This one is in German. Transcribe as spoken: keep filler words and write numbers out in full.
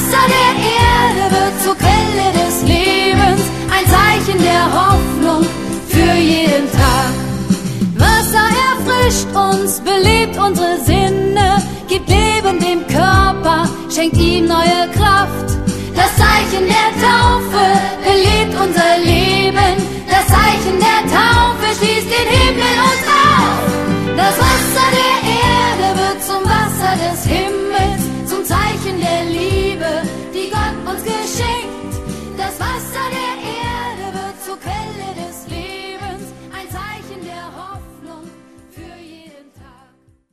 Wasser der Erde wird zur Quelle des Lebens, ein Zeichen der Hoffnung für jeden Tag. Wasser erfrischt uns, belebt unsere Sinne, gibt Leben dem Körper, schenkt ihm neue